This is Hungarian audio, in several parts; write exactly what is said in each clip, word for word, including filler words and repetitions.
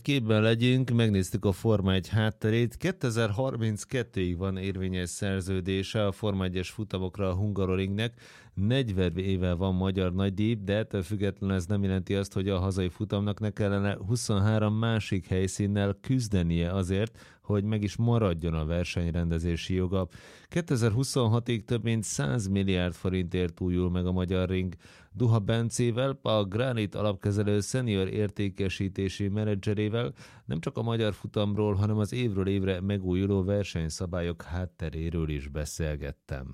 Képben legyünk, megnéztük a Forma egy hátterét. kétezer-harminckettőig van érvényes szerződése a Forma egyes futamokra a Hungaroringnek. negyven éve van magyar nagydíj, de ettől függetlenül ez nem jelenti azt, hogy a hazai futamnak ne kellene huszonhárom másik helyszínnel küzdenie azért, hogy meg is maradjon a versenyrendezési joga. kétezer-huszonhatig több mint száz milliárd forintért újul meg a magyar ring. Duha Bencével, a Granit alapkezelő szenior értékesítési menedzserével nem csak a magyar futamról, hanem az évről évre megújuló versenyszabályok hátteréről is beszélgettem.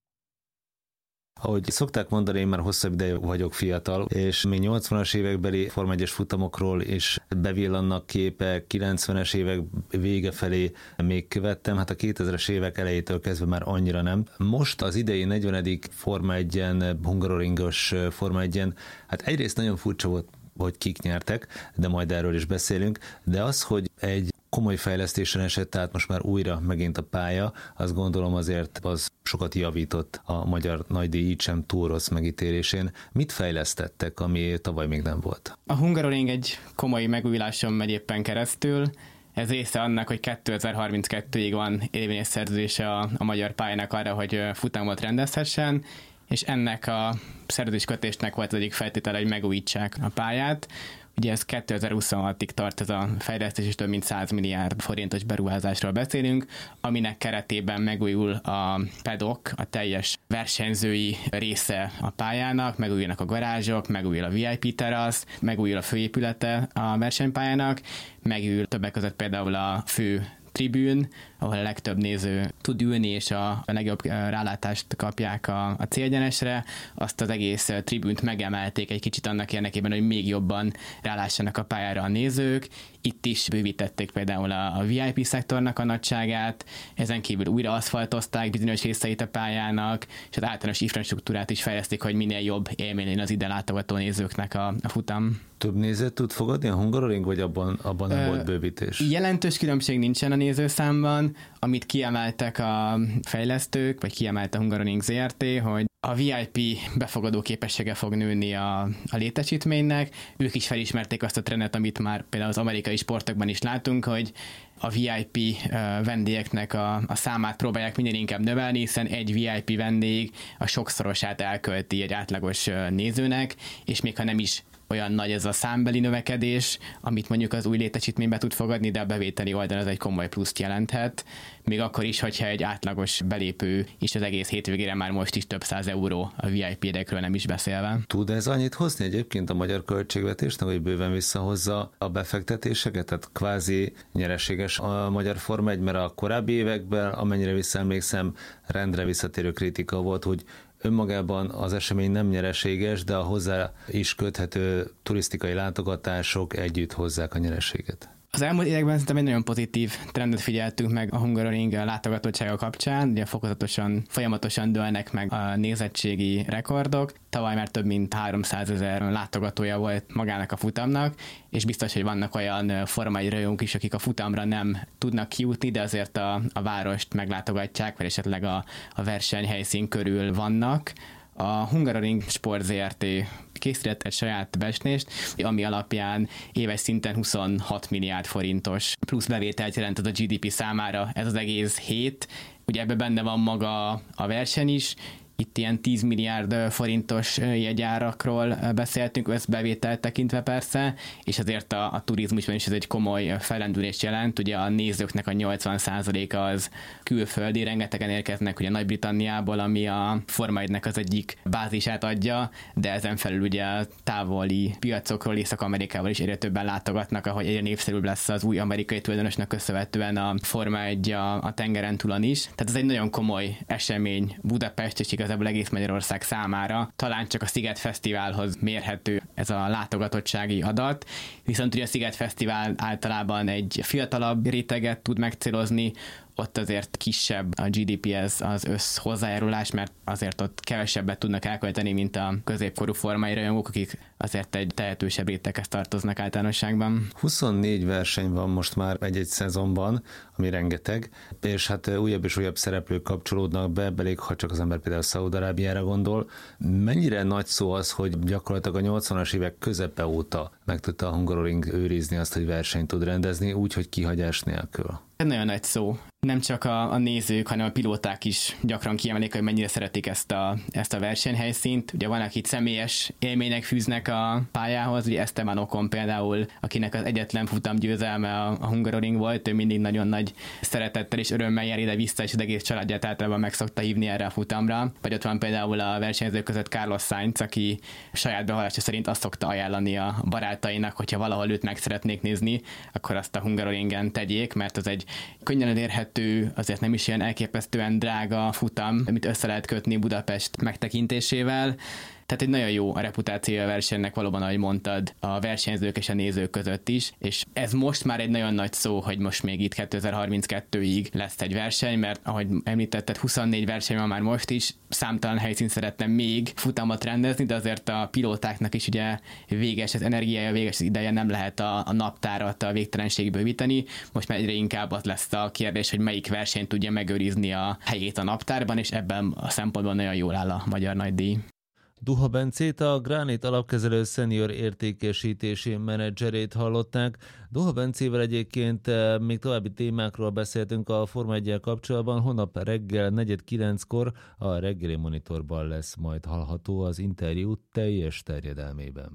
Ahogy szokták mondani, én már hosszabb ideje vagyok fiatal, és még nyolcvanas évekbeli Forma egyes futamokról is bevillannak képek, kilencvenes évek vége felé még követtem, hát a kétezres évek elejétől kezdve már annyira nem. Most az idei negyvenedik Forma egyen, hungaroringos Forma egyen, hát egyrészt nagyon furcsa volt, hogy kik nyertek, de majd erről is beszélünk, de az, hogy egy komoly fejlesztésen esett, tehát most már újra megint a pálya, azt gondolom azért az sokat javított a magyar nagydíj így sem túl rossz megítélésén. Mit fejlesztettek, ami tavaly még nem volt? A Hungaroring egy komoly megújuláson megy éppen keresztül. Ez része annak, hogy kétezer-harminckettőig van érvényes szerződése a, a magyar pályának arra, hogy futamot rendezhessen, és ennek a szerződéskötésnek volt az egyik feltétele, hogy megújítsák a pályát. Ugye ez kétezer-huszonhatig tart ez a fejlesztés, és több mint száz milliárd forintos beruházásról beszélünk, aminek keretében megújul a paddock, a teljes versenyzői része a pályának, megújulnak a garázsok, megújul a vé i pé terasz, megújul a főépülete a versenypályának, megújul többek között például a fő tribűn, ahol a legtöbb néző tud ülni, és a, a legjobb rálátást kapják a, a célegyenesre. Azt az egész tribűnt megemelték egy kicsit annak érdekében, hogy még jobban rálássanak a pályára a nézők. Itt is bővítették például a, a vé i pé szektornak a nagyságát, ezen kívül újra aszfaltozták bizonyos részeit a pályának, és az általános infrastruktúrát is fejlesztik, hogy minél jobb élmény az ide látogató nézőknek a, a futam. Több nézőt tud fogadni a Hungaroring, vagy abban, abban nem Ö, volt bővítés? Jelentős különbség nincsen a nézőszámban, amit kiemeltek a fejlesztők, vagy kiemelt a Hungaroring zé er té, hogy a vé i pé befogadó képessége fog nőni a, a létesítménynek. Ők is felismerték azt a trendet, amit már például az amerikai sportokban is látunk, hogy a vé i pé vendégeknek a, a számát próbálják minél inkább növelni, hiszen egy vé i pé vendég a sokszorosát elkölti egy átlagos nézőnek, és még ha nem is olyan nagy ez a számbeli növekedés, amit mondjuk az új létesítménybe tud fogadni, de a bevételi oldalon ez egy komoly pluszt jelenthet. Még akkor is, hogyha egy átlagos belépő is az egész hétvégére már most is több száz euró a vé i pé-dekről nem is beszélve. Tud ez annyit hozni egyébként a magyar költségvetésnek, hogy bőven visszahozza a befektetéseket? Tehát kvázi nyereséges a magyar Forma egy, mert a korábbi években, amennyire visszaemlékszem, rendre visszatérő kritika volt, hogy önmagában az esemény nem nyereséges, de a hozzá is köthető turisztikai látogatások együtt hozzák a nyereséget. Az elmúlt években szerintem egy nagyon pozitív trendet figyeltünk meg a Hungaroring látogatottsága kapcsán, ugye fokozatosan, folyamatosan dőlnek meg a nézettségi rekordok. Tavaly már több mint háromszázezer látogatója volt magának a futamnak, és biztos, hogy vannak olyan Forma egy rajongók is, akik a futamra nem tudnak kijutni, de azért a, a várost meglátogatják, vagy esetleg a, a versenyhelyszín körül vannak. A Hungaroring Sport zé er té készített egy saját becslést, ami alapján éves szinten huszonhat milliárd forintos plusz bevételt jelent az a gé dé pé számára ez az egész hét. Ugye ebben benne van maga a verseny is, itt ilyen tíz milliárd forintos jegyárakról beszéltünk, összbevételt tekintve persze, és azért a, a turizmusban is ez egy komoly fellendülést jelent. Ugye a nézőknek a nyolcvan százaléka az külföldi, rengetegen érkeznek ugye Nagy-Britanniából, ami a Forma egynek az egyik bázisát adja, de ezen felül ugye távoli piacokról, Észak-Amerikával is egyre többen látogatnak, ahogy egyre népszerűbb lesz az új amerikai tulajdonosnak köszönhetően a Forma egy a, a tengeren túlon is. Tehát ez egy nagyon komoly esemény Budapest és igazából egész Magyarország számára. Talán csak a Sziget Fesztiválhoz mérhető ez a látogatottsági adat, viszont ugye a Sziget Fesztivál általában egy fiatalabb réteget tud megcélozni, ott azért kisebb a gé dé pé-hez az össz hozzájárulás, mert azért ott kevesebbet tudnak elkölteni, mint a középkorú formai rajongók, akik azért egy tehetősebb réteghez tartoznak általánosságban. huszonnégy verseny van most már egy-egy szezonban, ami rengeteg, és hát újabb és újabb szereplők kapcsolódnak be, belég, ha csak az ember például Szaúd-Arábiára gondol. Mennyire nagy szó az, hogy gyakorlatilag a nyolcvanas évek közepe óta meg tudta a Hungaroring őrizni azt, hogy versenyt tud rendezni, úgy, hogy kihagyás nélkül? Ez nagyon nagy szó. Nem csak a, a nézők, hanem a pilóták is gyakran kiemelik, hogy mennyire szeretik ezt a, ezt a versenyhelyszínt. Ugye van, akit személyes élmények fűznek a pályához, ugye Esteban Ocon például, akinek az egyetlen futam győzelme a, a Hungaroring volt, ő mindig nagyon nagy szeretettel és örömmel jár ide-vissza, és az egész családját általában meg szokta hívni erre a futamra. Vagy ott van például a versenyzők között Carlos Sainz, aki saját bevallása szerint azt szokta ajánlani a barátainak, hogyha valahol őt meg szeretnék nézni, akkor azt a Hungaroringen tegyék, mert az egy könnyen elérhető, azért nem is ilyen elképesztően drága futam, amit össze lehet kötni Budapest megtekintésével. Tehát egy nagyon jó a reputációja a versenynek, valóban, ahogy mondtad, a versenyzők és a nézők között is, és ez most már egy nagyon nagy szó, hogy most még itt kétezer-harminckettőig lesz egy verseny, mert ahogy említetted, huszonnégy verseny van már most is, számtalan helyszín szeretne még futamot rendezni, de azért a pilótáknak is ugye véges az energiája, véges az ideje, nem lehet a, a naptárat a végtelenségig bővíteni. Most már egyre inkább az lesz a kérdés, hogy melyik verseny tudja megőrizni a helyét a naptárban, és ebben a szempontból nagyon jól áll a Magyar Nagydíj. Duha Bencét, a Granit alapkezelő szenior értékesítési menedzserét hallották. Duha Bencével egyébként még további témákról beszéltünk a Forma egyel kapcsolatban. Holnap reggel negyed kilenckor a reggeli monitorban lesz majd hallható az interjú teljes terjedelmében.